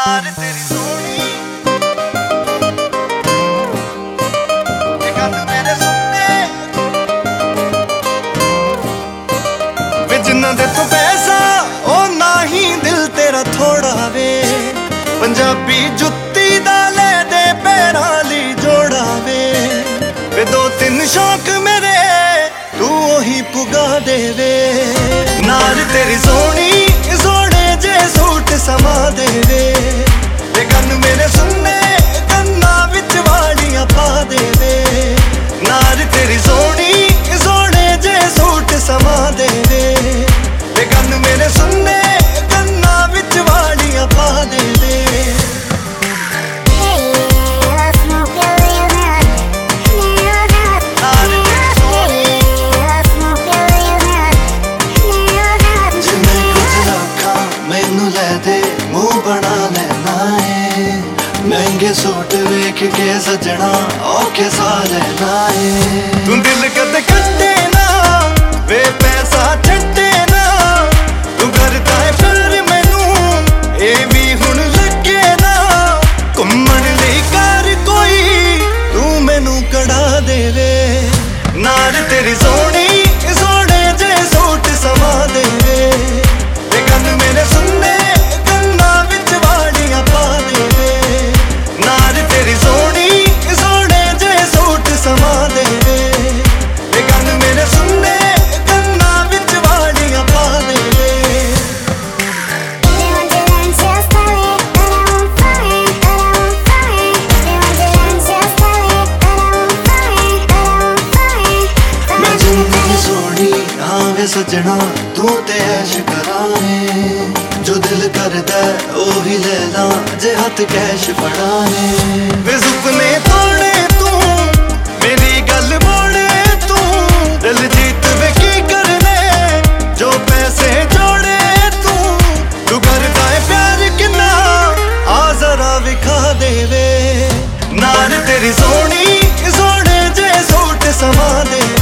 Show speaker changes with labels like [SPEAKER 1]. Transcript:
[SPEAKER 1] नार तेरी सोनी गल मेरे सुनने जिन्ना दे तो पैसा ओ ना ही दिल तेरा थोड़ा वे पंजाबी जुत्ती दा ले दे पैरां ली जोड़ा वे दो तीन शौक मेरे तू ओही पुगा देवे नार तेरी सोनी सोने जे सूट समा देवे गन मेरे सुनने गन्ना विच वालियां पा देवे नार तेरी सोनी सोने जे सूट समा देवे गन मेरे सुनने गन्ना विच वालियां पा देवे बना लेना है महंगे सूट वेख के सजना औखे सा लेना है तू दिल कद कटे ना वे पैसा छड्डे ना तू करता है प्यार मैनू ए भी हुण लगे ना घुम्मण लई कर कोई तू मैनू कड़ा देवे नार तेरी सोनी सोने जे सूट समा देवे गन मेरे सुनने सजना तू ते ऐश कराने जो दिल करदा ओही ले ला जे हथ कैश फड़ाने वे सुपने तोड़े तू मेरी गल मोड़े तू दिल जीत वे की करने जो पैसे जोड़े तू करदा है प्यार किन्ना आ जरा विखा देवे नार तेरी सोनी सोने जे सूट समा दे